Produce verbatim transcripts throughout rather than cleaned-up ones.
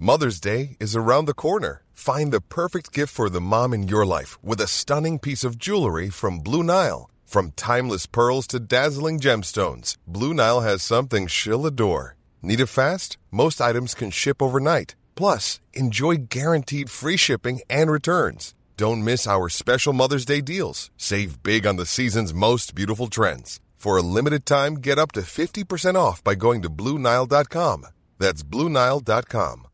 Mother's Day is around the corner. Find the perfect gift for the mom in your life with a stunning piece of jewelry from Blue Nile. From timeless pearls to dazzling gemstones, Blue Nile has something she'll adore. Need it fast? Most items can ship overnight. Plus, enjoy guaranteed free shipping and returns. Don't miss our special Mother's Day deals. Save big on the season's most beautiful trends. For a limited time, get up to fifty percent off by going to Blue Nile dot com. That's Blue Nile dot com.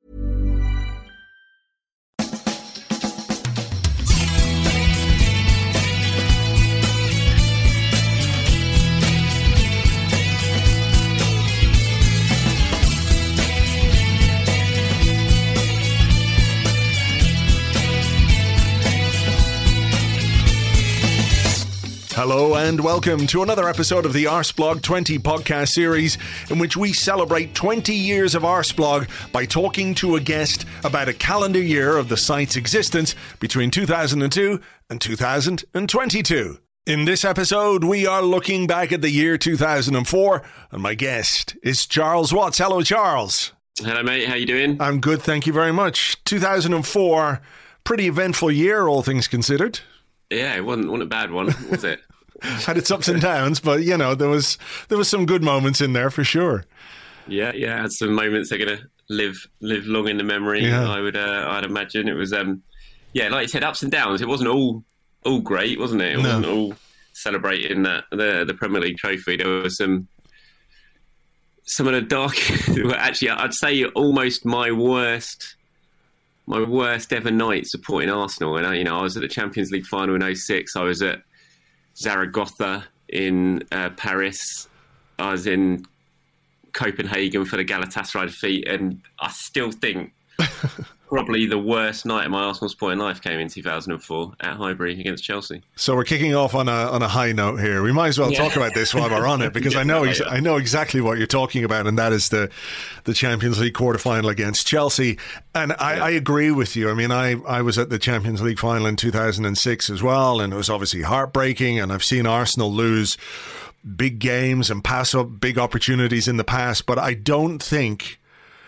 Hello and welcome to another episode of the Arsblog twenty podcast series in which we celebrate twenty years of Arsblog by talking to a guest about a calendar year of the site's existence between two thousand two and two thousand twenty-two. In this episode, we are looking back at the year two thousand four, and my guest is Charles Watts. Hello, Charles. Hello, mate. How you doing? I'm good, thank you very much. two thousand four, pretty eventful year, all things considered. Yeah, it wasn't, wasn't a bad one, was it? Had its ups and downs, but, you know, there was there was some good moments in there for sure. Yeah, yeah, had some moments that are going to live live long in the memory, yeah. I would uh, I'd imagine. It was, um, yeah, like you said, ups and downs. It wasn't all all great, wasn't it? It no. wasn't all celebrating that, the the Premier League trophy. There was some some of the dark, actually, I'd say almost my worst... My worst ever night supporting Arsenal. And, I, you know, I was at the Champions League final in oh six. I was at Zaragoza in uh, Paris. I was in Copenhagen for the Galatasaray defeat. And I still think probably the worst night of my Arsenal supporting life came in two thousand four at Highbury against Chelsea. So we're kicking off on a on a high note here. We might as well yeah. talk about this while we're on it, because I know ex- I know exactly what you're talking about, and that is the the Champions League quarterfinal against Chelsea. And I, yeah. I agree with you. I mean, I, I was at the Champions League final in two thousand six as well, and it was obviously heartbreaking. And I've seen Arsenal lose big games and pass up big opportunities in the past, but I don't think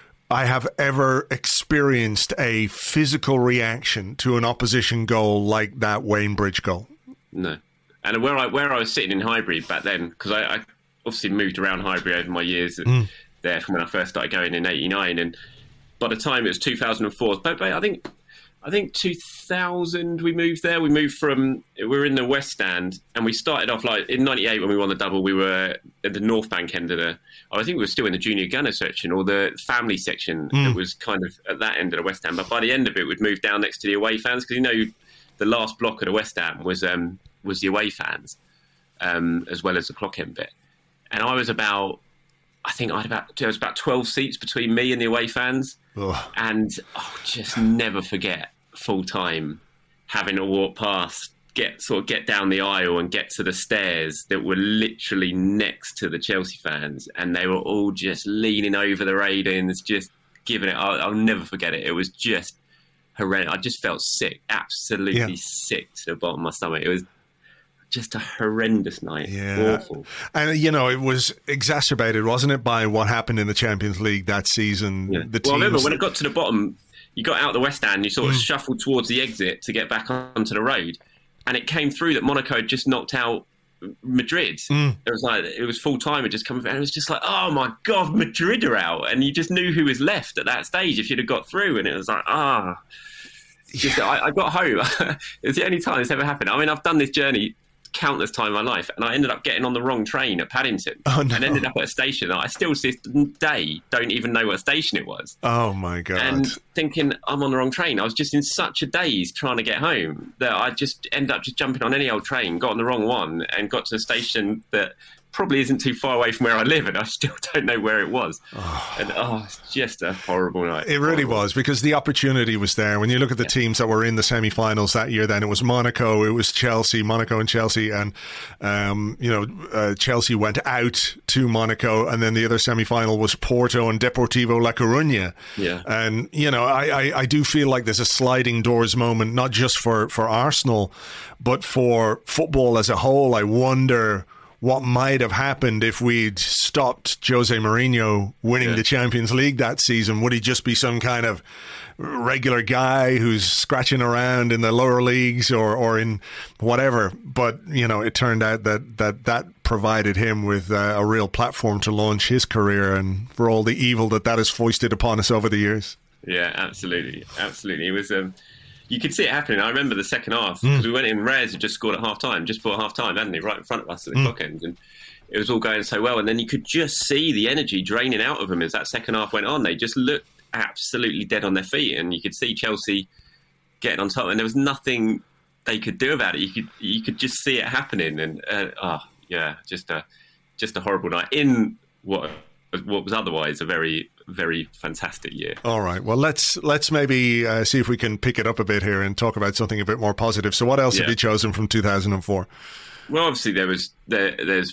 I have ever experienced a physical reaction to an opposition goal like that Wayne Bridge goal. No. And where I where I was sitting in Highbury back then, because I, I obviously moved around Highbury over my years mm. there from when I first started going in eighty-nine, and by the time it was two thousand four, but, but I think I think two thousand we moved there. We moved from, we were in the West Stand, and we started off like in ninety-eight when we won the double, we were at the North Bank end of the, I think we were still in the junior gunner section or the family section mm. that was kind of at that end of the West Ham. But by the end of it, we'd moved down next to the away fans, because, you know, the last block of the West Ham was um, was the away fans, um, as well as the clock end bit. And I was about, I think I had about, there was about twelve seats between me and the away fans. Ugh. And I'll just never forget full time having to walk past, get sort of get down the aisle and get to the stairs that were literally next to the Chelsea fans, and they were all just leaning over the railings, just giving it. I'll, I'll never forget it. It was just horrendous. I just felt sick, absolutely yeah. sick to the bottom of my stomach. It was just a horrendous night. Yeah. Awful. And, you know, it was exacerbated, wasn't it, by what happened in the Champions League that season? Yeah. The well, I remember teams... when it got to the bottom, you got out the West End, you sort of mm. shuffled towards the exit to get back onto the road. And it came through that Monaco had just knocked out Madrid. Mm. It was like, it was full time. It just come, and it was just like, oh my God, Madrid are out. And you just knew who was left at that stage if you'd have got through. And it was like, ah. Oh. Just, I, I got home. It's the only time it's ever happened. I mean, I've done this journey countless time in my life, and I ended up getting on the wrong train at Paddington oh, no. and ended up at a station that I still to this day don't even know what station it was. Oh my God. And thinking I'm on the wrong train. I was just in such a daze trying to get home that I just ended up just jumping on any old train, got on the wrong one, and got to a station that probably isn't too far away from where I live, and I still don't know where it was. Oh. And oh, it's just a horrible night. It really horrible. was, because the opportunity was there. When you look at the yeah. teams that were in the semi-finals that year, then it was Monaco, it was Chelsea, Monaco and Chelsea, and um, you know, uh, Chelsea went out to Monaco, and then the other semi-final was Porto and Deportivo La Coruña. Yeah. And you know, I, I, I do feel like there's a sliding doors moment, not just for, for Arsenal, but for football as a whole. I wonder what might have happened if we'd stopped Jose Mourinho winning yeah. the Champions League that season. Would he just be some kind of regular guy who's scratching around in the lower leagues or, or in whatever? But, you know, it turned out that that, that provided him with uh, a real platform to launch his career, and for all the evil that that has foisted upon us over the years. Yeah, absolutely. Absolutely. It was... Um... You could see it happening. I remember the second half, because mm. we went in, Reyes had just scored at half-time, just before half-time, hadn't he, right in front of us at the mm. clock end. And it was all going so well. And then you could just see the energy draining out of them as that second half went on. They just looked absolutely dead on their feet. And you could see Chelsea getting on top. And there was nothing they could do about it. You could you could just see it happening. And, uh, oh, yeah, just a, just a horrible night in what what was otherwise a very... very fantastic year. All right. Well, let's let's maybe uh, see if we can pick it up a bit here and talk about something a bit more positive. So what else yeah. have you chosen from two thousand four? Well, obviously there was there, there's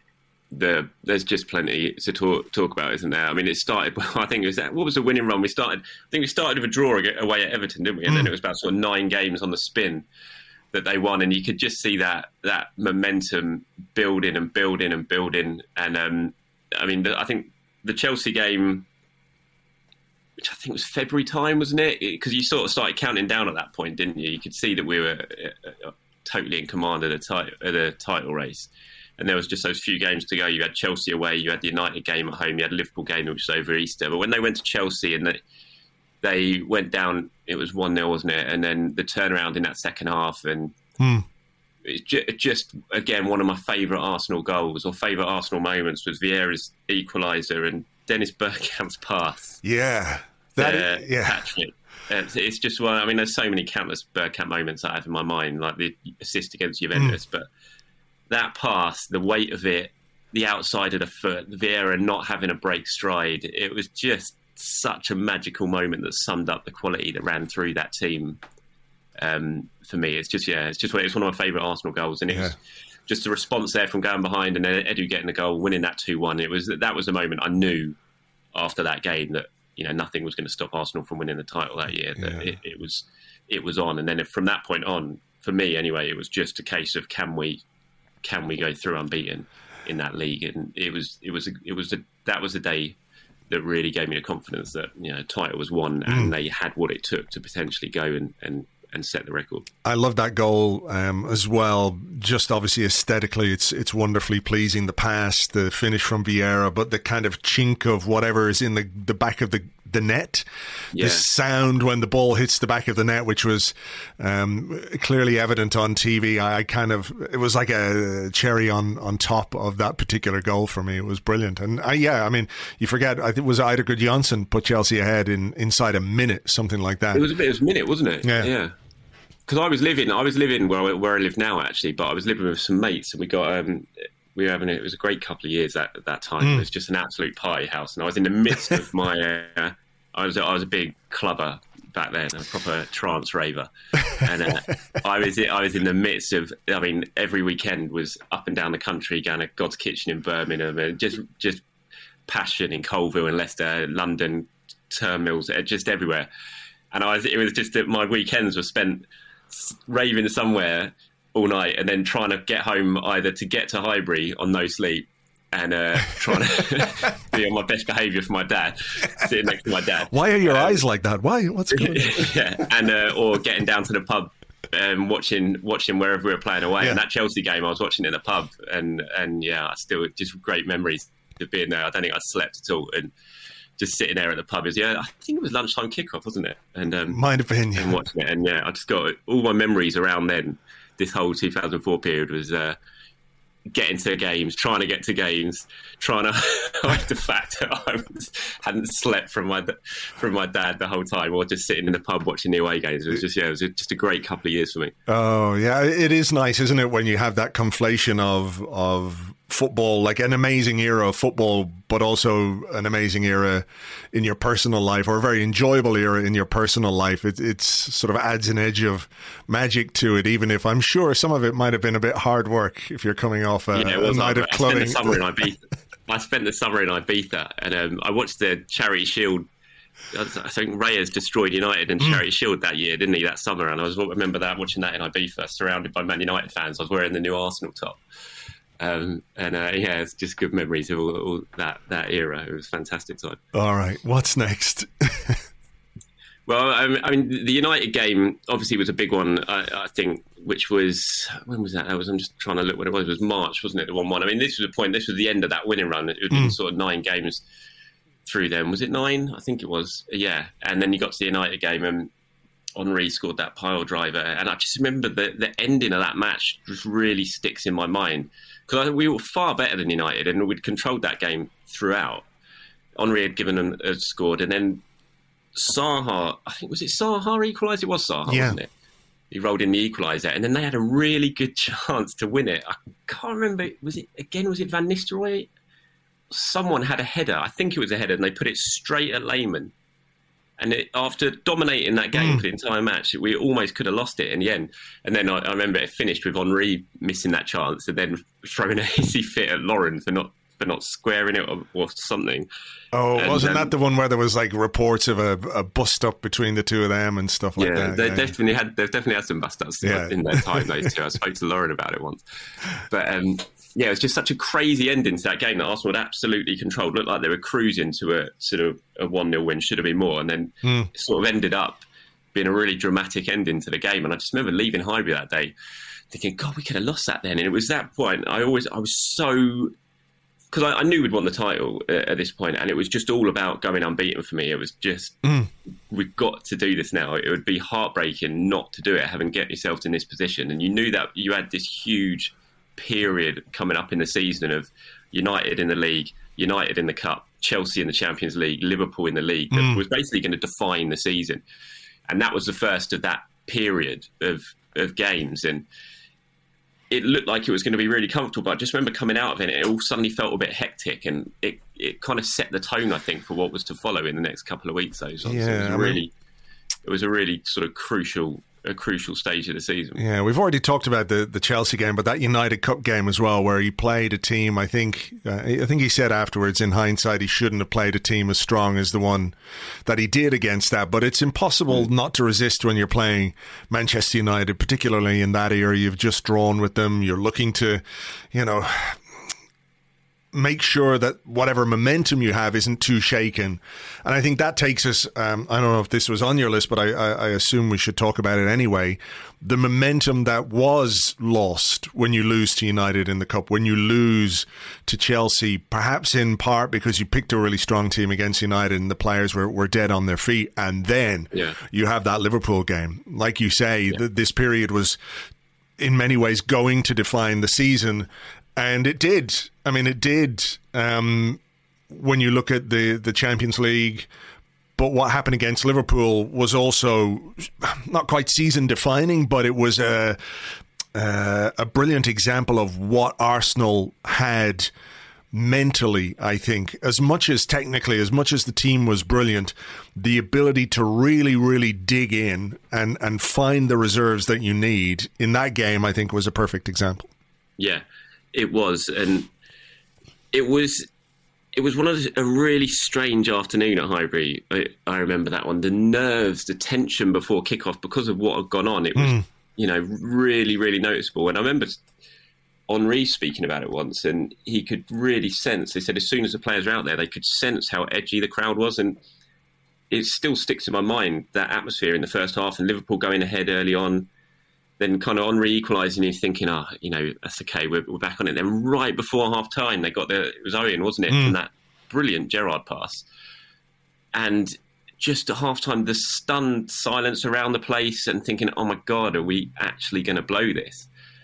the there's just plenty to talk talk about, isn't there? I mean, it started. I think it was that. What was the winning run? We started. I think we started with a draw away at Everton, didn't we? And mm. then it was about sort of nine games on the spin that they won, and you could just see that that momentum building and building and building. And um, I mean, the, I think the Chelsea game, which I think was February time, wasn't it? Because you sort of started counting down at that point, didn't you? You could see that we were uh, totally in command of the, tit- of the title race. And there was just those few games to go. You had Chelsea away, you had the United game at home, you had a Liverpool game, which was over Easter. But when they went to Chelsea and they, they went down, it was one nil, wasn't it? And then the turnaround in that second half. And hmm. it's just, just, again, one of my favourite Arsenal goals or favourite Arsenal moments was Vieira's equaliser and Dennis Bergkamp's pass. Yeah. That uh, is, yeah. Patrick. It's, it's just one. I mean, there's so many countless Bergkamp moments I have in my mind, like the assist against Juventus. Mm. But that pass, the weight of it, the outside of the foot, Vieira not having a break stride, it was just such a magical moment that summed up the quality that ran through that team. Um, for me, it's just yeah, it's just it's one of my favourite Arsenal goals, and it yeah. was just a response there from going behind and then Edu getting the goal, winning that two one. It was that was the moment I knew after that game that, you know, nothing was going to stop Arsenal from winning the title that year. That yeah. it, it was, it was on, and then from that point on, for me anyway, it was just a case of can we, can we go through unbeaten in that league? And it was, it was, it was, a, that was a day that really gave me the confidence that, you know, title was won mm. and they had what it took to potentially go and and. and set the record. I love that goal um, as well. Just obviously aesthetically, it's it's wonderfully pleasing. The pass, the finish from Vieira, but the kind of chink of whatever is in the, the back of the, the net. Yeah. The sound when the ball hits the back of the net, which was um, clearly evident on T V. I, I kind of, it was like a cherry on, on top of that particular goal for me. It was brilliant. And I, yeah, I mean, you forget, I think it was Eidur Gudjohnsen put Chelsea ahead in inside a minute, something like that. It was a bit, it was a minute, wasn't it? Yeah. Yeah. Because I was living, I was living where I, where I live now actually, but I was living with some mates, and we got, um, we were having, it was a great couple of years at, at that time. Mm. It was just an absolute party house, and I was in the midst of my, uh, I was, I was a big clubber back then, a proper trance raver, and uh, I was, I was in the midst of, I mean, every weekend was up and down the country, going to God's Kitchen in Birmingham, and just, just passion in Colville and Leicester, London, Turnmills, just everywhere, and I was, it was just that my weekends were spent raving somewhere all night and then trying to get home either to get to Highbury on no sleep and uh, trying to be on my best behaviour for my dad, sitting next to my dad. Why are your um, eyes like that? Why? What's going on? Yeah, and uh, or getting down to the pub and um, watching watching wherever we were playing away. Yeah. And that Chelsea game, I was watching in the pub, and and yeah, I still just great memories of being there. I don't think I slept at all, and just sitting there at the pub is yeah. I think it was lunchtime kickoff, wasn't it? And um, might have been, yeah. And watching it, and yeah, I just got all my memories around then. This whole two thousand four period was uh, getting to games, trying to get to games, trying to hide the fact that I was, hadn't slept from my from my dad the whole time, or just sitting in the pub watching the away games. It was just yeah, it was just a great couple of years for me. Oh yeah, it is nice, isn't it, when you have that conflation of of football, like an amazing era of football, but also an amazing era in your personal life, or a very enjoyable era in your personal life. It it's sort of adds an edge of magic to it, even if I'm sure some of it might have been a bit hard work if you're coming off a, yeah, a night of clubbing. I spent the summer in Ibiza. I spent the summer in Ibiza, and um, I watched the Charity Shield. I think Reyes destroyed United in mm. Charity Shield that year, didn't he, that summer? And I was I remember that, watching that in Ibiza, surrounded by Man United fans. I was wearing the new Arsenal top. Um, and uh, yeah, it's just good memories of all, all that that era. It was a fantastic time. All right, what's next? Well, I mean, the United game obviously was a big one, I, I think, which was, when was that? I was, I'm just trying to look what it was. It was March, wasn't it, the one one? I mean, this was the point, this was the end of that winning run. It had been mm. sort of nine games through them. Was it nine? I think it was, yeah. And then you got to the United game and Henry scored that pile driver. And I just remember the, the ending of that match just really sticks in my mind. Because we were far better than United and we'd controlled that game throughout. Henry had given them, had scored, and then Zaha, I think, was it Zaha equalised? It was Zaha, yeah. wasn't it? He rolled in the equaliser, and then they had a really good chance to win it. I can't remember, was it, again, was it Van Nistelrooy? Someone had a header, I think it was a header, and they put it straight at Lehmann. And it, after dominating that game mm. for the entire match, we almost could have lost it in the end. And then I, I remember it finished with Henry missing that chance and then throwing a hissy fit at Lauren for not for not squaring it or, or something. Oh, and, wasn't um, that the one where there was like reports of a, a bust up between the two of them and stuff like yeah, that? They yeah, definitely had. They've definitely had some bust ups yeah. in their time. Those two. I spoke to Lauren about it once, but um, yeah, it was just such a crazy ending to that game that Arsenal had absolutely controlled. Looked like they were cruising to a sort of a one nil win. Should have been more, and then mm. it sort of ended up being a really dramatic ending to the game. And I just remember leaving Highbury that day, thinking, God, we could have lost that then. And it was that point. I always, I was so. Because I, I knew we'd won the title uh, at this point, and it was just all about going unbeaten for me. It was just, mm. we've got to do this now. It would be heartbreaking not to do it, having get yourself in this position. And you knew that you had this huge period coming up in the season of United in the league, United in the Cup, Chelsea in the Champions League, Liverpool in the league, that mm. was basically going to define the season. And that was the first of that period of, of games. And it looked like it was going to be really comfortable, but I just remember coming out of it, it all suddenly felt a bit hectic, and it, it kind of set the tone, I think, for what was to follow in the next couple of weeks. Though, so yeah, it was I really, mean, it was a really sort of crucial, a crucial stage of the season. Yeah, we've already talked about the, the Chelsea game, but that United Cup game as well, where he played a team. I think, uh, I think he said afterwards, in hindsight, he shouldn't have played a team as strong as the one that he did against that. But it's impossible mm. not to resist when you're playing Manchester United, particularly in that era. You've just drawn with them. You're looking to, you know, make sure that whatever momentum you have isn't too shaken. And I think that takes us, um, I don't know if this was on your list, but I, I, I assume we should talk about it anyway. The momentum that was lost when you lose to United in the Cup, when you lose to Chelsea, perhaps in part because you picked a really strong team against United and the players were, were dead on their feet. And then yeah. you have that Liverpool game. Like you say, yeah. th- this period was in many ways going to define the season. And it did. I mean, it did um, when you look at the, the Champions League. But what happened against Liverpool was also not quite season-defining, but it was a, a, a brilliant example of what Arsenal had mentally, I think. As much as technically, as much as the team was brilliant, the ability to really, really dig in and, and find the reserves that you need in that game, I think, was a perfect example. Yeah. It was, and it was it was one of the, a really strange afternoon at Highbury. I, I remember that one. The nerves, the tension before kickoff because of what had gone on. It was, mm. you know, really, really noticeable. And I remember Henry speaking about it once, and he could really sense. They said as soon as the players were out there, they could sense how edgy the crowd was, and it still sticks in my mind, that atmosphere in the first half, and Liverpool going ahead early on. Then kind of Henry equalising, you thinking, oh, you know, that's okay, we're, we're back on it. Then right before half time, they got the, it was Owen, wasn't it, mm. from that brilliant Gerrard pass. And just at half time, the stunned silence around the place and thinking, oh my God, are we actually going to blow this?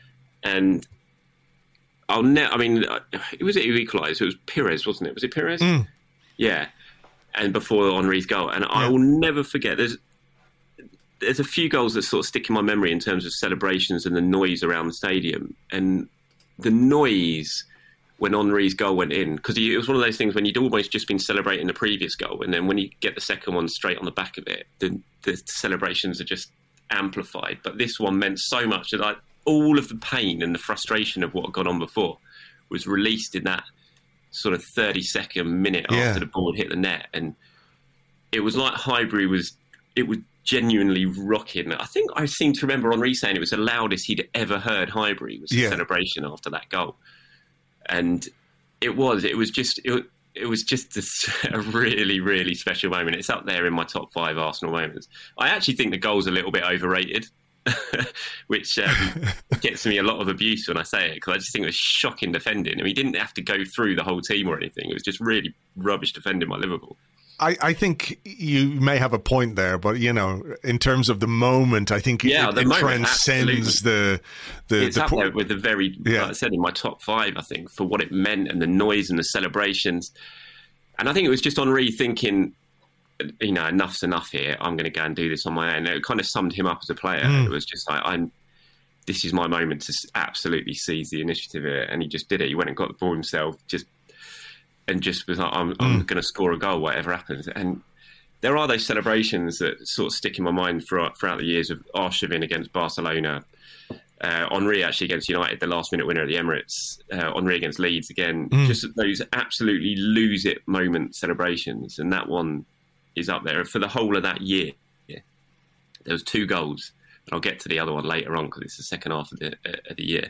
And I'll never, I mean, it was it who equalised? It was Pires, wasn't it? Was it Pires? Mm. Yeah. And before Henry's goal. And yeah. I will never forget, there's, There's a few goals that sort of stick in my memory in terms of celebrations and the noise around the stadium. And the noise when Henry's goal went in, because it was one of those things when you'd almost just been celebrating the previous goal, and then when you get the second one straight on the back of it, the, the celebrations are just amplified. But this one meant so much that like, all of the pain and the frustration of what had gone on before was released in that sort of thirty-second minute yeah. after the ball hit the net. And it was like Highbury was... It was genuinely rocking. I think I seem to remember Henry saying it was the loudest he'd ever heard Highbury was the yeah. celebration after that goal. And it was, it was just, it, it was just a, a really, really special moment. It's up there in my top five Arsenal moments. I actually think the goal's a little bit overrated, which um, gets me a lot of abuse when I say it, because I just think it was shocking defending. I mean, he didn't have to go through the whole team or anything. It was just really rubbish defending by Liverpool. I, I think you may have a point there, but, you know, in terms of the moment, I think yeah, it, the it moment, transcends absolutely. the... the It's the up there with the very, yeah. like I said, in my top five, I think, for what it meant and the noise and the celebrations. And I think it was just Henry thinking, you know, enough's enough here. I'm going to go and do this on my own. It kind of summed him up as a player. Mm. It was just like, I'm... this is my moment to absolutely seize the initiative here. And he just did it. He went and got the ball himself, just... and just was like, I'm, mm. I'm going to score a goal, whatever happens. And there are those celebrations that sort of stick in my mind throughout, throughout the years of Arshavin against Barcelona, uh, Henry actually against United, the last-minute winner at the Emirates, uh, Henry against Leeds again. Mm. Just those absolutely lose-it moment celebrations. And that one is up there. For the whole of that year, yeah, there was two goals. And I'll get to the other one later on because it's the second half of the, uh, of the year.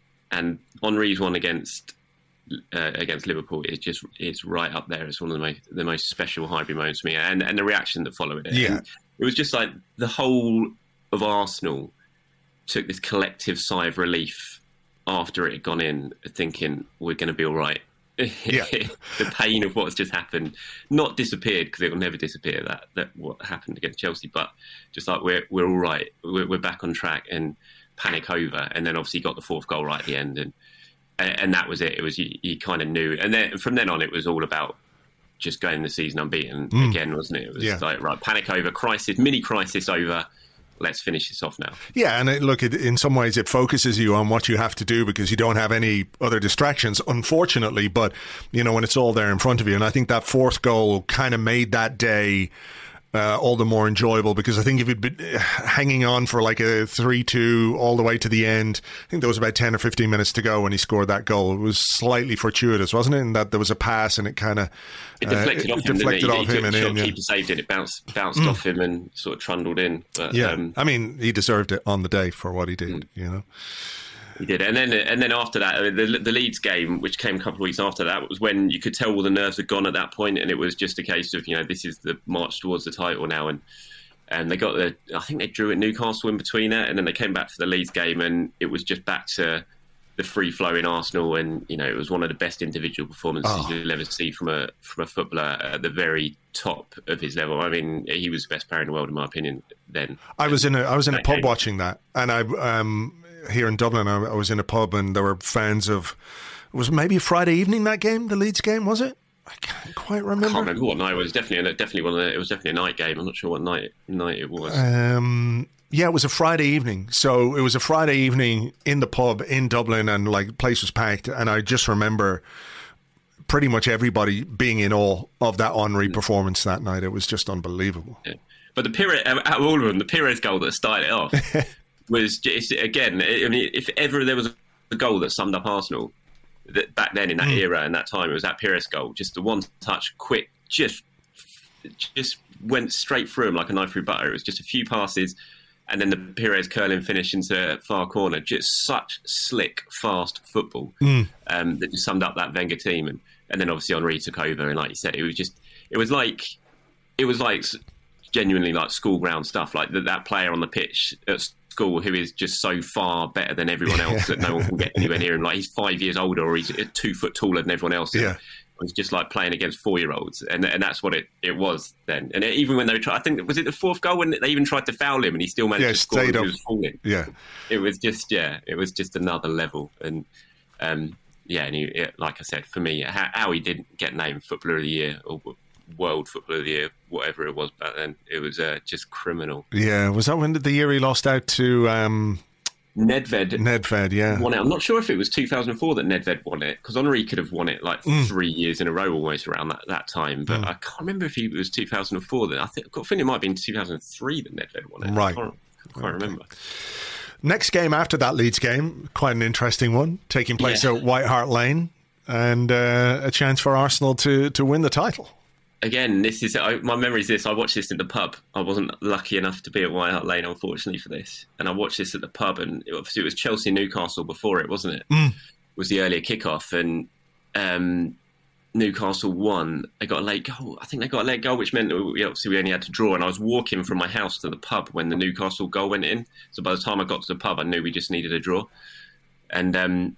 And Henry's one against... Uh, against Liverpool is just it's right up there. It's one of the most the most special Highbury moments for me, and and the reaction that followed it. Yeah, and it was just like the whole of Arsenal took this collective sigh of relief after it had gone in, thinking we're going to be all right. Yeah, the pain of what's just happened not disappeared, because it will never disappear. That that what happened against Chelsea, but just like we're we're all right. We're, we're back on track, and panic over, and then obviously got the fourth goal right at the end, and. And that was it. It was you, you kind of knew, and then from then on, it was all about just going the season unbeaten mm. again, wasn't it? It was yeah. like right, panic over, crisis, mini crisis over. Let's finish this off now. Yeah, and it, look, it, in some ways, it focuses you on what you have to do because you don't have any other distractions, unfortunately. But you know, when it's all there in front of you, and I think that fourth goal kind of made that day. Uh, all the more enjoyable, because I think if you'd been hanging on for like a three two all the way to the end, I think there was about ten or fifteen minutes to go when he scored that goal. It was slightly fortuitous, wasn't it? In that there was a pass and it kind of it deflected uh, off it him. Deflected Didn't it? off he him took and the shot, in. Yeah. Keeper saved it. It bounced bounced mm. off him and sort of trundled in. But, yeah, um, I mean, he deserved it on the day for what he did. Mm. You know. He did, and then and then after that, the, the Leeds game, which came a couple of weeks after that, was when you could tell all the nerves had gone at that point, and it was just a case of, you know, this is the march towards the title now, and and they got the, I think they drew at Newcastle in between that, and then they came back for the Leeds game, and it was just back to the free flow in Arsenal, and you know, it was one of the best individual performances oh. you'll ever see from a from a footballer at the very top of his level. I mean, he was the best player in the world, in my opinion. Then I was in a I was in a pub game. watching that, and I um. Here in Dublin, I was in a pub and there were fans of, it was maybe Friday evening that game, the Leeds game, was it? I can't quite remember. I can't remember what night it was. Definitely, definitely one of the, it was definitely a night game. I'm not sure what night night it was. Um, yeah, it was a Friday evening. So it was a Friday evening in the pub in Dublin, and like the place was packed. And I just remember pretty much everybody being in awe of that Henry mm. performance that night. It was just unbelievable. Yeah. But the Pires, out of all of them, the Pires goal that started it off. Was just, again, I mean, if ever there was a goal that summed up Arsenal that back then in that mm. era and that time, it was that Pires goal. Just the one touch, quick, just just went straight through him like a knife through butter. It was just a few passes, and then the Pires curling finish into far corner. Just such slick, fast football mm. um, that just summed up that Wenger team. And, and then obviously Henry took over, and like you said, it was just, it was like, it was like genuinely like school ground stuff, like that, that player on the pitch at school who is just so far better than everyone else that no one can get anywhere near him. Like he's five years older, or he's two foot taller than everyone else. Yeah. It was just like playing against four-year-olds, and and that's what it, it was then. And it, even when they tried, I think, was it the fourth goal when they even tried to foul him, and he still managed yeah, to score when up. he was falling. Yeah, it was just yeah, it was just another level. And um, yeah, and he, it, like I said, for me, how, how he didn't get named Footballer of the Year or World Footballer of the Year, whatever it was back then, it was uh, just criminal. Yeah, was that when the year he lost out to? Um... Nedved. Nedved, yeah. Won it. I'm not sure if it was two thousand four that Nedved won it, because Henry could have won it like mm. three years in a row almost around that, that time. But mm. I can't remember if it was two thousand four. That I think, I think it might have been two thousand three that Nedved won it. Right. I can't, I can't okay. remember. Next game after that Leeds game, quite an interesting one, taking place yeah. at White Hart Lane, and uh, a chance for Arsenal to, to win the title. Again, this is I, my memory is this. I watched this in the pub. I wasn't lucky enough to be at White Hart Lane, unfortunately, for this. And I watched this at the pub, and it, obviously it was Chelsea Newcastle before it, wasn't it? Mm. was the earlier kickoff, and um, Newcastle won. They got a late goal. I think they got a late goal, which meant that we, obviously we only had to draw. And I was walking from my house to the pub when the Newcastle goal went in. So by the time I got to the pub, I knew we just needed a draw. And um,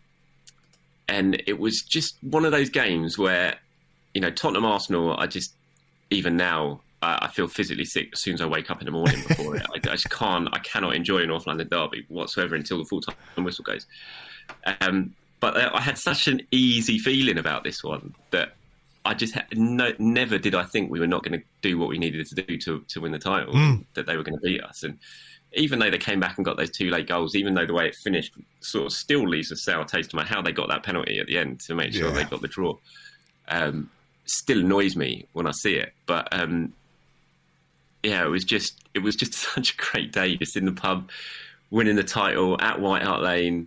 and it was just one of those games where, you know, Tottenham Arsenal, I just, even now, I, I feel physically sick as soon as I wake up in the morning before it. I, I just can't, I cannot enjoy a North London derby whatsoever until the full-time whistle goes. Um, but I had such an easy feeling about this one that I just had no, never did I think we were not going to do what we needed to do to, to win the title, mm. that they were going to beat us. And even though they came back and got those two late goals, even though the way it finished sort of still leaves a sour taste in my mouth, how they got that penalty at the end to make sure yeah. they got the draw, um, still annoys me when I see it. But um, yeah, it was just it was just such a great day, just in the pub, winning the title at White Hart Lane.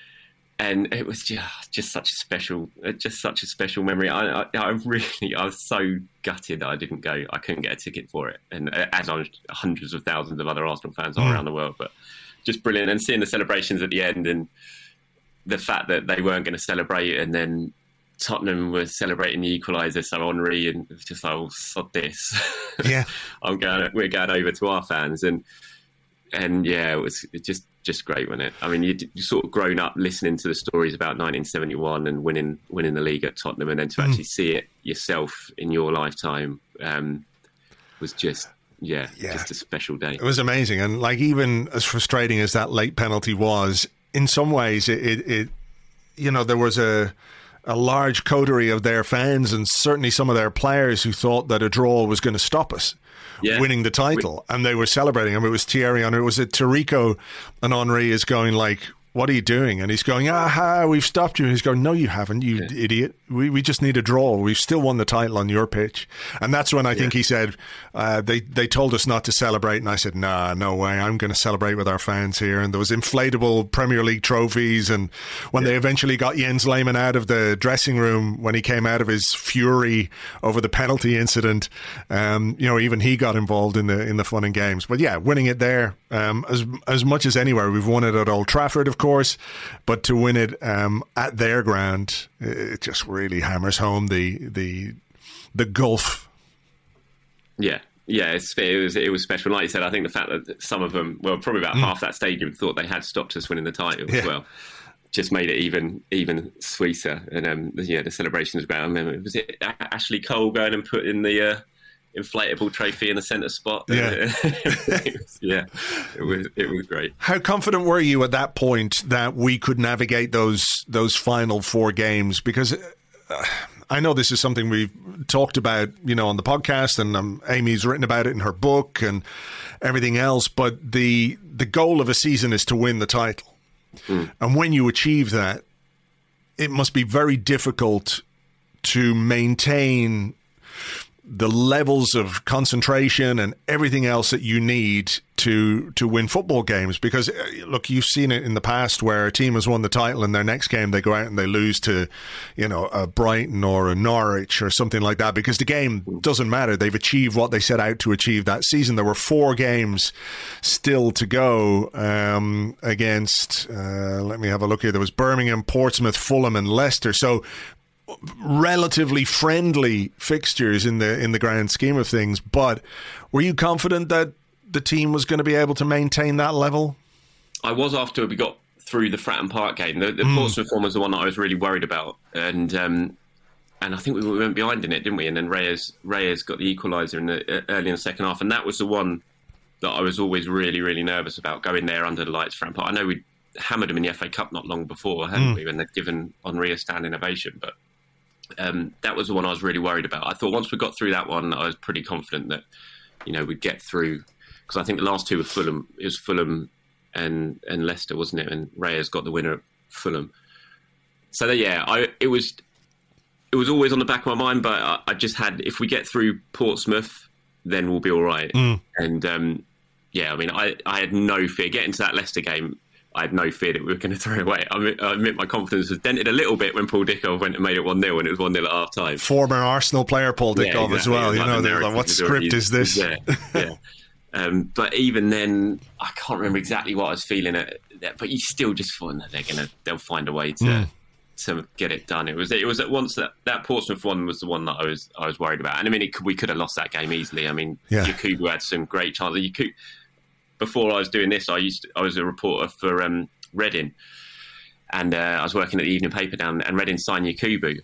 And it was just, just such a special, just such a special memory. I, I, I really, I was so gutted that I didn't go. I couldn't get a ticket for it, and as I was, hundreds of thousands of other Arsenal fans all mm. around the world. But just brilliant, and seeing the celebrations at the end, and the fact that they weren't going to celebrate, and then Tottenham was celebrating the equaliser, so Henry, and it was just like, oh, sod this. Yeah, I'm going. We're going over to our fans, and and yeah, it was just. Just great, wasn't it? I mean, you you sort of grown up listening to the stories about nineteen seventy-one and winning winning the league at Tottenham, and then to mm. actually see it yourself in your lifetime um, was just yeah, yeah, just a special day. It was amazing, and like even as frustrating as that late penalty was, in some ways, it, it, it you know, there was a a large coterie of their fans and certainly some of their players who thought that a draw was going to stop us. Yeah. Winning the title, we, and they were celebrating. I mean, it was Thierry Henry, was it Tirico, and Henry is going like, what are you doing? And he's going, aha, we've stopped you. And he's going, no, you haven't, you yeah. idiot. We we just need a draw. We've still won the title on your pitch. And that's when I yeah. think he said, uh, they, they told us not to celebrate. And I said, nah, no way. I'm going to celebrate with our fans here. And there was inflatable Premier League trophies. And when yeah. they eventually got Jens Lehmann out of the dressing room, when he came out of his fury over the penalty incident, um, you know, even he got involved in the in the fun and games. But yeah, winning it there, um, as as much as anywhere. We've won it at Old Trafford, of course, but to win it um, at their ground, it just really hammers home the the the gulf. Yeah, yeah, it's, it was it was special. Like you said, I think the fact that some of them, well, probably about mm. half that stadium thought they had stopped us winning the title yeah. as well, just made it even even sweeter. And um, yeah, the celebrations about. I remember, was it Ashley Cole going and putting the uh, inflatable trophy in the centre spot? Yeah, it was, yeah, it was it was great. How confident were you at that point that we could navigate those those final four games? Because uh, I know this is something we've talked about, you know, on the podcast, and um, Amy's written about it in her book and everything else. But the the goal of a season is to win the title, mm. and when you achieve that, it must be very difficult to maintain the levels of concentration and everything else that you need to to win football games. Because look, you've seen it in the past where a team has won the title and their next game they go out and they lose to, you know, a Brighton or a Norwich or something like that, because the game doesn't matter. They've achieved what they set out to achieve that season. There were four games still to go um, against, uh, let me have a look here. There was Birmingham, Portsmouth, Fulham and Leicester. So relatively friendly fixtures in the in the grand scheme of things. But were you confident that the team was going to be able to maintain that level? I was, after we got through the Fratton Park game. The, the mm. Portsmouth one was the one that I was really worried about, and um, and I think we went behind in it, didn't we? And then Reyes Reyes got the equaliser in the uh, early in the second half, and that was the one that I was always really really nervous about, going there under the lights, Fratton Park. I know we hammered them in the F A Cup not long before, hadn't mm. we? When they'd given Henry a standing ovation, but. Um, that was the one I was really worried about. I thought once we got through that one, I was pretty confident that, you know, we'd get through, because I think the last two were Fulham. It was Fulham and and Leicester, wasn't it? And Reyes got the winner at Fulham. So that, yeah, I it was it was always on the back of my mind, but I, I just had, if we get through Portsmouth, then we'll be all right. Mm. And um, yeah, I mean, I, I had no fear getting to that Leicester game. I had no fear that we were going to throw it away. I admit, I admit my confidence was dented a little bit when Paul Dickov went and made it one nil, and it was one nil at half time. Former Arsenal player Paul Dickov yeah, exactly. as well. You like know, like, what script is this? Yeah. yeah. Um, but even then, I can't remember exactly what I was feeling at that, but you still just thought that they're going to, they'll find a way to, mm. to get it done. It was it was at once that, that Portsmouth one was the one that I was I was worried about. And I mean, it, we could have lost that game easily. I mean, yeah. Yakubu had some great chances. Yakubu, before I was doing this, I used to, I was a reporter for um, Reading, and uh, I was working at the evening paper down, and Reading signed Yakubu.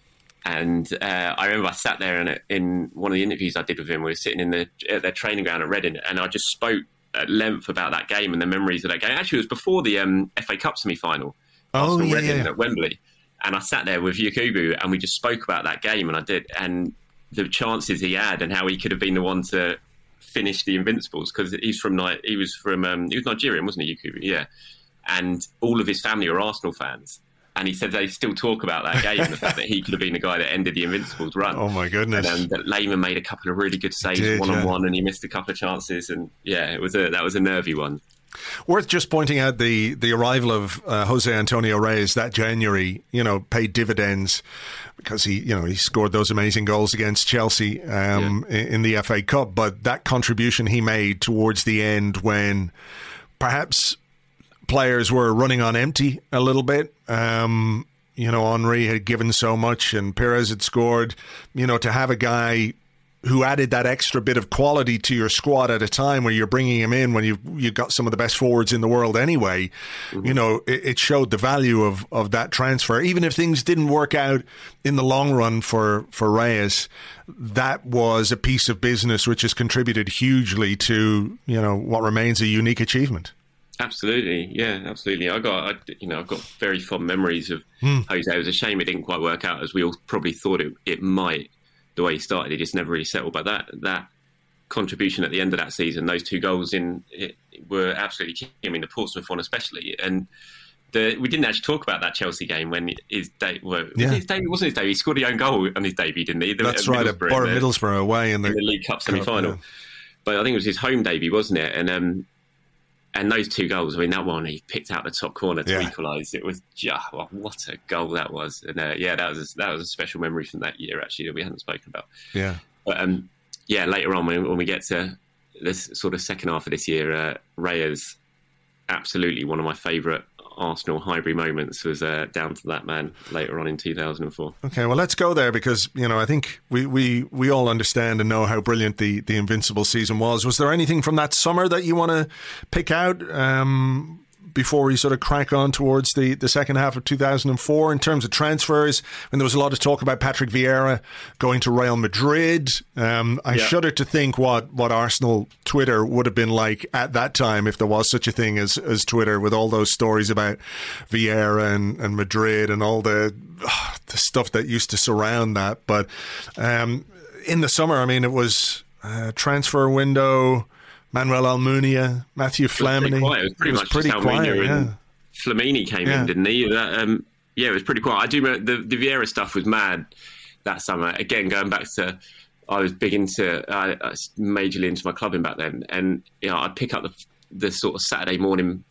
And uh, I remember I sat there and in one of the interviews I did with him, we were sitting in the at their training ground at Reading, and I just spoke at length about that game and the memories of that game. Actually, it was before the um, F A Cup semi-final. Oh, yeah, Reading yeah. at Wembley. And I sat there with Yakubu and we just spoke about that game, and I did, and the chances he had and how he could have been the one to finish the Invincibles, because he's from he was from um, he was Nigerian, wasn't he, Yakubu? Yeah. And all of his family are Arsenal fans. And he said they still talk about that game and the fact that he could have been the guy that ended the Invincibles run. Oh, my goodness. And um, that Lehmann made a couple of really good saves did, one-on-one yeah. and he missed a couple of chances. And, yeah, it was a, that was a nervy one. Worth just pointing out the, the arrival of uh, Jose Antonio Reyes that January, you know, paid dividends because he, you know, he scored those amazing goals against Chelsea um, yeah. in the F A Cup. But that contribution he made towards the end when perhaps players were running on empty a little bit. Um, you know, Henry had given so much and Perez had scored. You know, to have a guy who added that extra bit of quality to your squad at a time where you're bringing him in when you've, you've got some of the best forwards in the world anyway, mm-hmm. you know, it, it showed the value of, of that transfer. Even if things didn't work out in the long run for, for Reyes, that was a piece of business which has contributed hugely to, you know, what remains a unique achievement. Absolutely, yeah, absolutely. I got, I, you know, I've got very fond memories of mm. Jose. It was a shame it didn't quite work out as we all probably thought it, it might. The way he started, he just never really settled. But that that contribution at the end of that season, those two goals in, it, were absolutely key. I mean, the Portsmouth one especially. And the, we didn't actually talk about that Chelsea game when his day well, yeah. his debut wasn't his debut. He scored his own goal on his debut, didn't he? The, That's right, at Borough Middlesbrough away in the, in the League Cup semi-final. Yeah. But I think it was his home debut, wasn't it? And um, and those two goals, I mean, that one he picked out the top corner to yeah. equalise. It was just, well, what a goal that was. And uh, yeah, that was a, that was a special memory from that year, actually, that we hadn't spoken about. Yeah. But um, yeah, later on, when, when we get to this sort of second half of this year, uh, Reyes, absolutely one of my favourite Arsenal Highbury moments was uh, down to that man later on in two thousand four. Okay, well, let's go there because, you know, I think we, we, we all understand and know how brilliant the, the Invincible season was. Was there anything from that summer that you want to pick out um, before we sort of crack on towards the, the second half of two thousand four in terms of transfers? I mean, there was a lot of talk about Patrick Vieira going to Real Madrid. Um, I yeah. shudder to think what, what Arsenal Twitter would have been like at that time if there was such a thing as, as Twitter, with all those stories about Vieira and, and Madrid and all the, oh, the stuff that used to surround that. But um, in the summer, I mean, it was a transfer window. Manuel Almunia, Matthew Flamini. It was pretty, it was much pretty quiet. And yeah. Flamini came yeah. in, didn't he? That, um, yeah, it was pretty quiet. I do remember the, the Vieira stuff was mad that summer. Again, going back to, I was big into, uh, I was majorly into my clubbing back then. And, you know, I'd pick up the, the sort of Saturday morning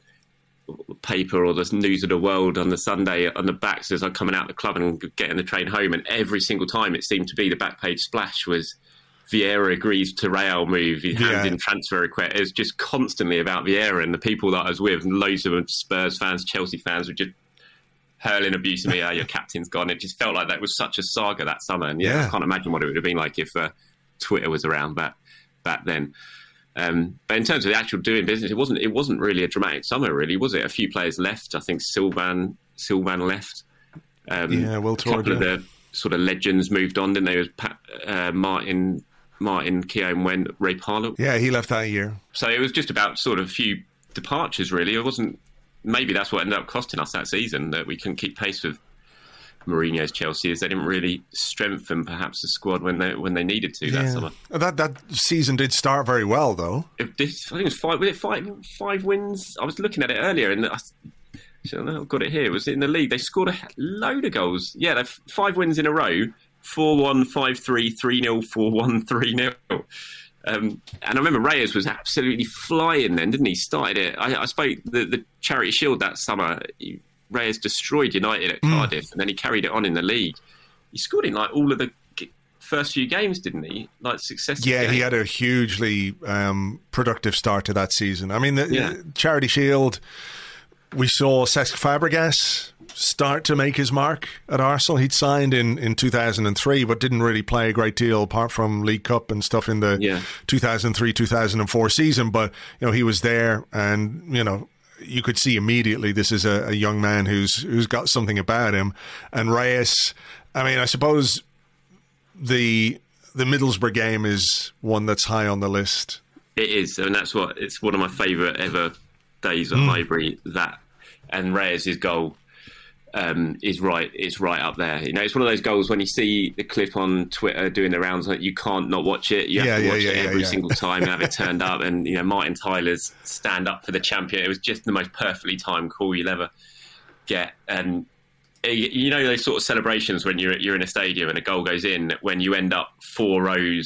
paper or the News of the World on the Sunday on the backs as I'm coming out of the club and getting the train home. And every single time it seemed to be the back page splash was Vieira agrees to Real move. He hands yeah. in transfer request. It was just constantly about Vieira, and the people that I was with, loads of them, Spurs fans, Chelsea fans, were just hurling abuse at me. Oh, your captain's gone. It just felt like that was such a saga that summer. And yeah, yeah. I can't imagine what it would have been like if uh, Twitter was around back back then. Um, but in terms of the actual doing business, it wasn't. It wasn't really a dramatic summer, really, was it? A few players left. I think Silvan Silvan left. Um, yeah, Will Tord, a couple yeah. of the sort of legends moved on, didn't they? It was Pat, uh, Martin. Martin Keown went, Ray Parlour. Yeah, he left that year. So it was just about sort of a few departures, really. It wasn't. Maybe that's what ended up costing us that season, that we couldn't keep pace with Mourinho's Chelsea, is they didn't really strengthen perhaps the squad when they when they needed to yeah. that summer. That that season did start very well, though. It, this, I think it was five. Was it five? Five wins. I was looking at it earlier, and I, I've got it here. It was in the league. They scored a load of goals. Yeah, they've five wins in a row. four one, five three, three nil, four one, three nil. Um, and I remember Reyes was absolutely flying then, didn't he? Started it. I, I spoke the, the Charity Shield that summer. He, Reyes destroyed United at mm. Cardiff, and then he carried it on in the league. He scored in like all of the first few games, didn't he? Like successive Yeah, games. he had a hugely um, productive start to that season. I mean, the yeah. Charity Shield, we saw Cesc Fabregas start to make his mark at Arsenal. He'd signed in, in two thousand three, but didn't really play a great deal apart from League Cup and stuff in the yeah. two thousand three two thousand four season. But, you know, he was there, and, you know, you could see immediately this is a, a young man who's who's got something about him. And Reyes, I mean, I suppose the the Middlesbrough game is one that's high on the list. It is, and that's what it's one of my favourite ever days at mm. Highbury. That and Reyes' goal um, is right. It's right up there. You know, it's one of those goals when you see the clip on Twitter doing the rounds, like you can't not watch it. You have yeah, to yeah, watch yeah, it yeah, every yeah. single time and have it turned up. And you know, Martin Tyler's stand up for the champion. It was just the most perfectly timed call you'll ever get. And you know those sort of celebrations when you're you're in a stadium and a goal goes in, when you end up four rows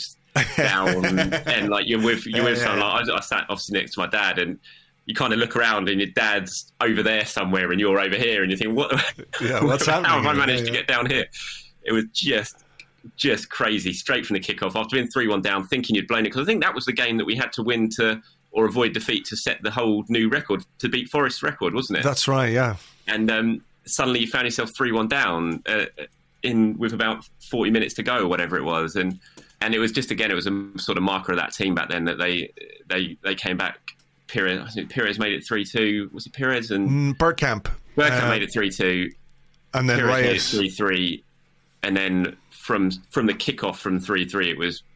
down and like you're with you're with yeah, someone. Yeah. Like, I, I sat obviously next to my dad, and you kind of look around and your dad's over there somewhere and you're over here, and you think, what? Yeah, what's happening? How have I managed yeah, to yeah. get down here? It was just just crazy, straight from the kickoff after being three one down, thinking you'd blown it, because I think that was the game that we had to win to or avoid defeat to set the whole new record, to beat Forest's record, wasn't it? That's right, yeah. And um, suddenly you found yourself three one down uh, in with about forty minutes to go or whatever it was, and and it was just, again, it was a sort of marker of that team back then that they they they came back. Pires, I think Pires made it three two. Was it Pires and mm, Bergkamp? Bergkamp uh, made it three two, and then Pires Reyes made it three three, and then from from the kickoff from three three, it was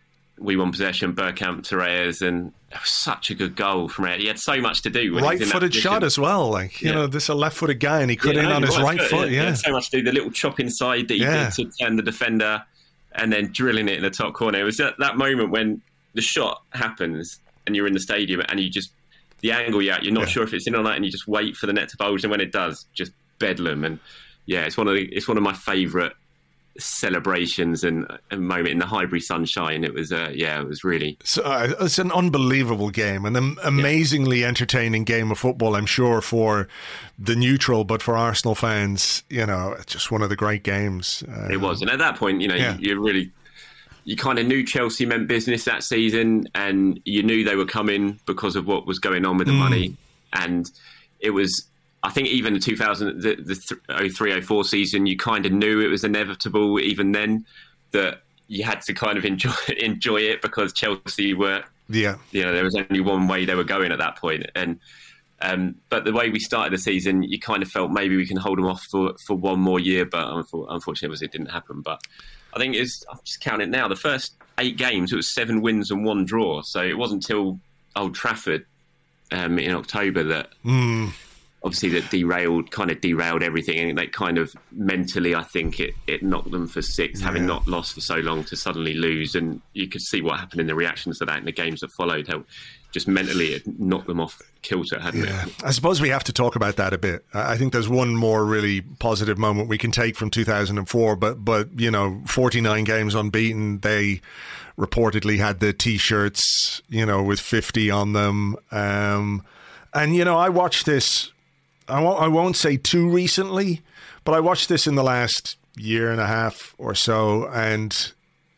we won possession. Bergkamp to Reyes, and it was such a good goal from Reyes. He had so much to do. Right-footed shot as well. Like you yeah. know, this is a left-footed guy, and he cut yeah, in on his right foot. foot yeah. yeah, he had so much to do. The little chop inside that he yeah. did to turn the defender, and then drilling it in the top corner. It was at that moment when the shot happens, and you're in the stadium, and you just the angle you're at, you're not yeah. sure if it's in or not, and you just wait for the net to bulge, and when it does, just bedlam. And yeah, it's one of the, it's one of my favourite celebrations and a moment in the Highbury sunshine. It was uh, yeah, it was really so, uh, it's an unbelievable game, an amazingly yeah. entertaining game of football, I'm sure, for the neutral, but for Arsenal fans, you know, it's just one of the great games. Uh, it was, and at that point, you know, yeah. you, you really. You kind of knew Chelsea meant business that season, and you knew they were coming because of what was going on with the mm. money. And it was, I think, even the two thousand, the, the oh three oh four season, you kind of knew it was inevitable. Even then, that you had to kind of enjoy enjoy it because Chelsea were, yeah, you know, there was only one way they were going at that point. And um, but the way we started the season, you kind of felt maybe we can hold them off for, for one more year, but unfortunately, it didn't happen. But I think it's, I'm just counting it now, the first eight games, it was seven wins and one draw. So it wasn't until Old Trafford um, in October that mm. obviously that derailed, kind of derailed everything. And they kind of mentally, I think it, it knocked them for six, yeah. having not lost for so long, to suddenly lose. And you could see what happened in the reactions to that in the games that followed, how just mentally it knocked them off kilter, hadn't yeah. it? I suppose we have to talk about that a bit. I think there's one more really positive moment we can take from two thousand four, but, but you know, forty-nine games unbeaten, they reportedly had the T-shirts, you know, with fifty on them. Um, and, you know, I watched this, I won't, I won't say too recently, but I watched this in the last year and a half or so, and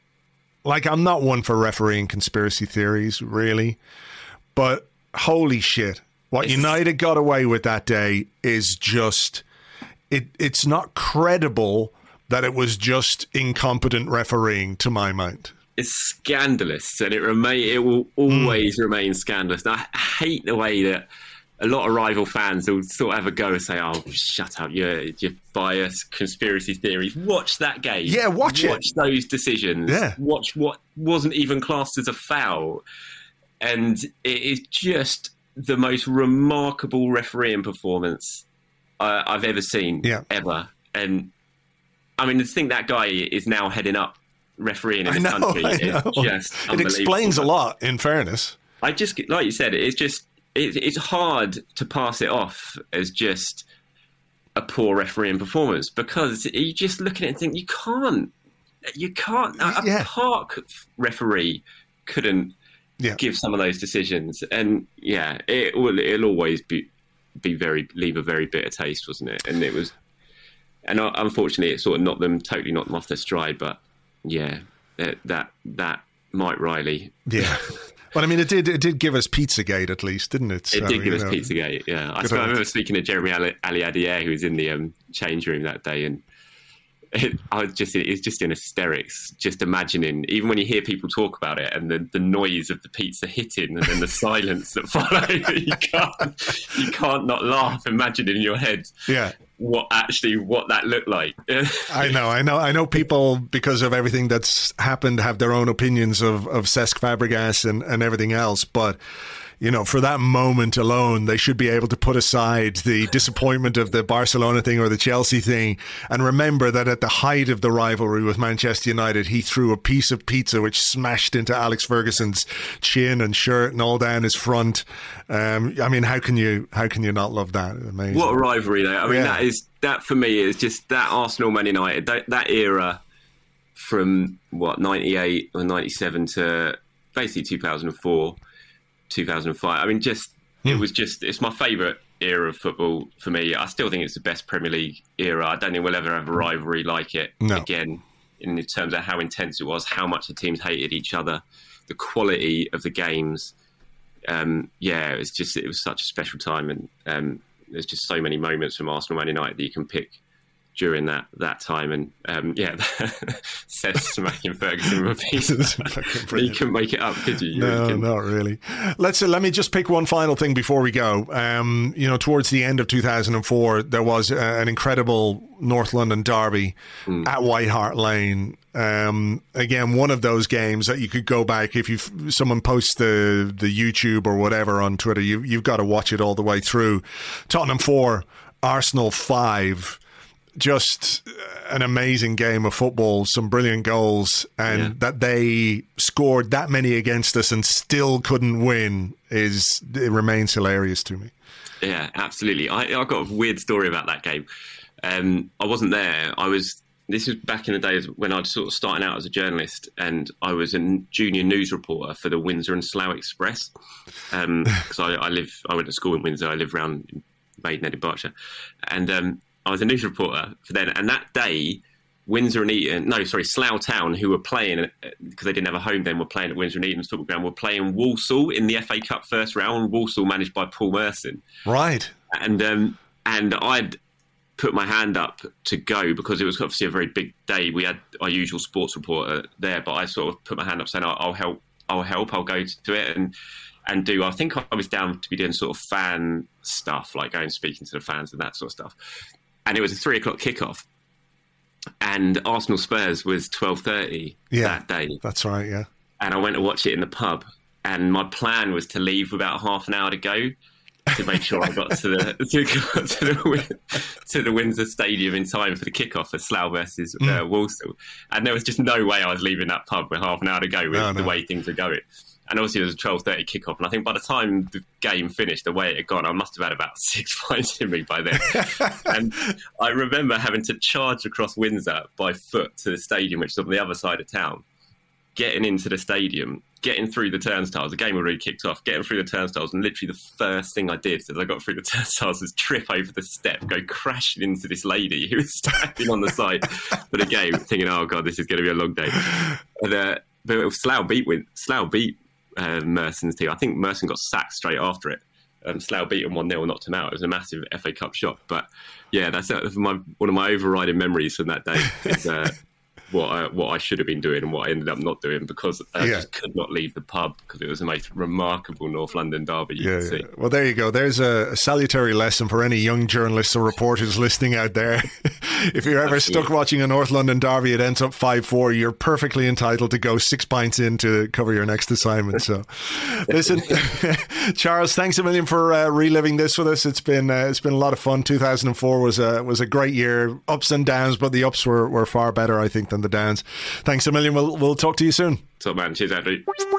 like, I'm not one for refereeing conspiracy theories, really. But holy shit, what United got away with that day is just, it. it's not credible that it was just incompetent refereeing, to my mind. It's scandalous, and it remain, it will always mm. remain scandalous. And I hate the way that a lot of rival fans will sort of have a go and say, oh, shut up, you're, you're biased, conspiracy theories. Watch that game. Yeah, watch, watch it. Watch those decisions. Yeah. Watch what wasn't even classed as a foul. And it is just the most remarkable refereeing performance uh, I've ever seen, yeah. ever. And I mean, to think that guy is now heading up refereeing in this I know, country I know. is just It explains a lot, in fairness. I just, like you said, it's just, it, it's hard to pass it off as just a poor refereeing performance, because you just look at it and think, you can't, you can't, a, yeah. a park referee couldn't Yeah. give some of those decisions. And yeah, it will, it'll always be be very leave a very bitter taste, wasn't it? And it was, and unfortunately it sort of knocked them totally knocked them off their stride. But yeah, that that, that Mike Riley, yeah, But I mean, it did it did give us Pizzagate at least, didn't it? It so, did give us know, Pizzagate, yeah. I, I remember speaking to Jeremy Aliadier, who was in the um, change room that day, and it, I was just it's just in hysterics, just imagining, even when you hear people talk about it and the, the noise of the pizza hitting and then the silence that followed, you can't you can't not laugh, imagine in your head. Yeah. What actually what that looked like. I know, I know, I know. People, because of everything that's happened, have their own opinions of of Cesc Fabregas and and everything else. But you know, for that moment alone, they should be able to put aside the disappointment of the Barcelona thing or the Chelsea thing, and remember that at the height of the rivalry with Manchester United, he threw a piece of pizza which smashed into Alex Ferguson's chin and shirt and all down his front. Um, I mean, how can you how can you not love that? Amazing. What a rivalry, though. I mean, yeah. that is that for me is just that Arsenal Man United, that, that era from what ninety-eight or ninety-seven to basically two thousand four. two thousand five. I mean, just mm. it was just it's my favourite era of football for me. I still think it's the best Premier League era. I don't think we'll ever have a rivalry like it no. again in terms of how intense it was, how much the teams hated each other, the quality of the games. Um, yeah, it was just it was such a special time, and um, there's just so many moments from Arsenal Man United that you can pick during that that time. And um, yeah, says smacking Ferguson with a piece. You couldn't make it up, could you? you no, really not really. Let's uh, let me just pick one final thing before we go. Um, you know, towards the end of two thousand four, there was uh, an incredible North London derby mm. at White Hart Lane. Um, again, one of those games that you could go back if you someone posts the the YouTube or whatever on Twitter, you you've got to watch it all the way through. Tottenham four, Arsenal five. Just an amazing game of football, some brilliant goals, and yeah. that they scored that many against us and still couldn't win is it remains hilarious to me. Yeah, absolutely. I I got a weird story about that game. Um, I wasn't there. I was. This was back in the days when I was sort of starting out as a journalist, and I was a junior news reporter for the Windsor and Slough Express. Because um, I, I live, I went to school in Windsor. I live around Maidenhead in Berkshire, and um, I was a news reporter for then. And that day, Windsor and Eton, no, sorry, Slough Town, who were playing, because they didn't have a home then, were playing at Windsor and Eton's football ground, were playing Walsall in the F A Cup first round. Walsall managed by Paul Merson. Right. And um, and I'd put my hand up to go because it was obviously a very big day. We had our usual sports reporter there, but I sort of put my hand up saying, I'll, I'll help, I'll help, I'll go to it and and do. I think I was down to be doing sort of fan stuff, like going speaking to the fans and that sort of stuff. And it was a three o'clock kickoff, and Arsenal Spurs was twelve thirty yeah, that day. That's right, yeah. And I went to watch it in the pub, and my plan was to leave about half an hour to go to make sure I got to the to, to the to the Windsor Stadium in time for the kickoff for Slough versus uh, mm. Walsall. And there was just no way I was leaving that pub with half an hour to go with no, no. the way things were going. And obviously it was a twelve thirty kickoff, and I think by the time the game finished, the way it had gone, I must have had about six pints in me by then. And I remember having to charge across Windsor by foot to the stadium, which is on the other side of town, getting into the stadium, getting through the turnstiles. The game already kicked off, getting through the turnstiles, and literally the first thing I did as I got through the turnstiles was trip over the step, go crashing into this lady who was standing on the side for the game, thinking, oh God, this is going to be a long day. And, uh, but Slough beat, Slough beat uh, Merson's team. I think Merson got sacked straight after it. Um, Slough beat them one nil, knocked him out. It was a massive F A Cup shock. But yeah, that's uh, my, one of my overriding memories from that day is uh, what I, what I should have been doing and what I ended up not doing, because I yeah. just could not leave the pub because it was the most remarkable North London derby you yeah, could see. Yeah. Well, there you go. There's a, a salutary lesson for any young journalists or reporters listening out there. If you're ever Absolutely. stuck watching a North London derby, it ends up five four, you're perfectly entitled to go six pints in to cover your next assignment. So, listen, Charles, thanks a million for uh, reliving this with us. It's been uh, it's been a lot of fun. two thousand four was a was a great year, ups and downs, but the ups were, were far better, I think, than the downs. Thanks a million. We'll we'll talk to you soon. So, man, cheers, Andrew.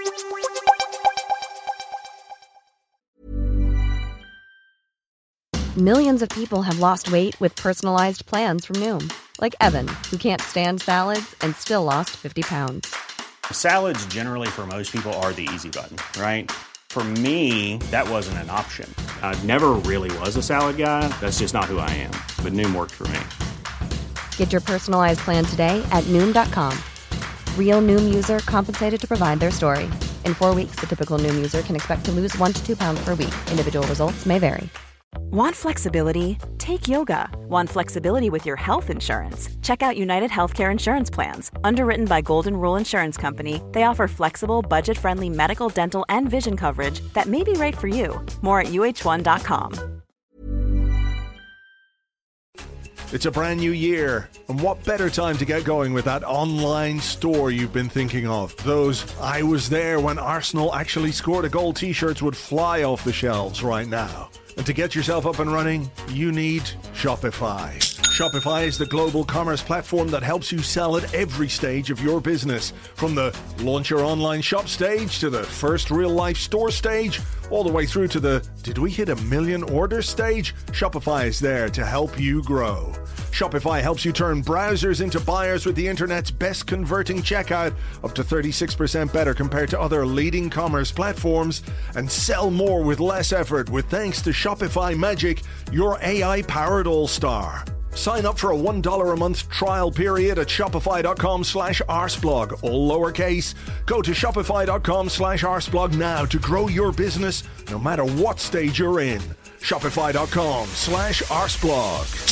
Millions of people have lost weight with personalized plans from Noom, like Evan, who can't stand salads and still lost fifty pounds. Salads generally for most people are the easy button, right? For me, that wasn't an option. I never really was a salad guy. That's just not who I am. But Noom worked for me. Get your personalized plan today at Noom dot com. Real Noom user compensated to provide their story. In four weeks, the typical Noom user can expect to lose one to two pounds per week. Individual results may vary. Want flexibility? Take yoga. Want flexibility with your health insurance? Check out United Healthcare Insurance Plans. Underwritten by Golden Rule Insurance Company, they offer flexible, budget-friendly medical, dental, and vision coverage that may be right for you. More at U H one dot com. It's a brand new year, and what better time to get going with that online store you've been thinking of? Those "I was there when Arsenal actually scored a goal" t-shirts would fly off the shelves right now. And to get yourself up and running, you need Shopify. Shopify is the global commerce platform that helps you sell at every stage of your business. From the launch your online shop stage to the first real-life store stage, all the way through to the "did we hit a million orders" stage, Shopify is there to help you grow. Shopify helps you turn browsers into buyers with the internet's best converting checkout, up to thirty-six percent better compared to other leading commerce platforms, and sell more with less effort with thanks to Shopify Magic, your A I-powered all-star. Sign up for a one dollar a month trial period at shopify.com slash arseblog, all lowercase. Go to shopify.com slash arseblog now to grow your business no matter what stage you're in. Shopify.com slash arseblog.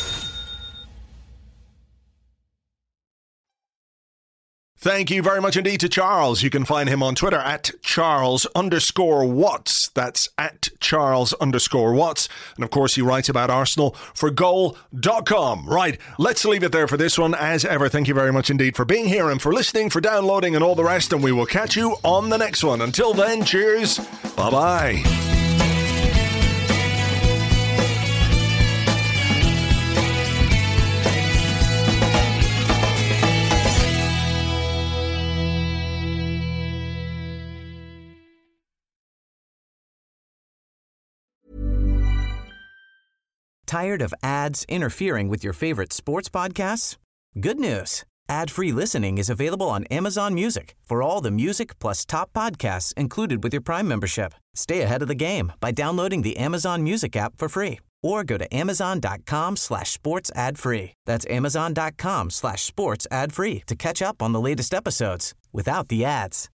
Thank you very much indeed to Charles. You can find him on Twitter at Charles underscore Watts. That's at Charles underscore Watts. And of course, he writes about Arsenal for goal dot com. Right, let's leave it there for this one. As ever, thank you very much indeed for being here and for listening, for downloading and all the rest. And we will catch you on the next one. Until then, cheers. Bye-bye. Tired of ads interfering with your favorite sports podcasts? Good news. Ad-free listening is available on Amazon Music for all the music plus top podcasts included with your Prime membership. Stay ahead of the game by downloading the Amazon Music app for free or go to amazon.com slash sports ad free. That's amazon.com slash sports ad free to catch up on the latest episodes without the ads.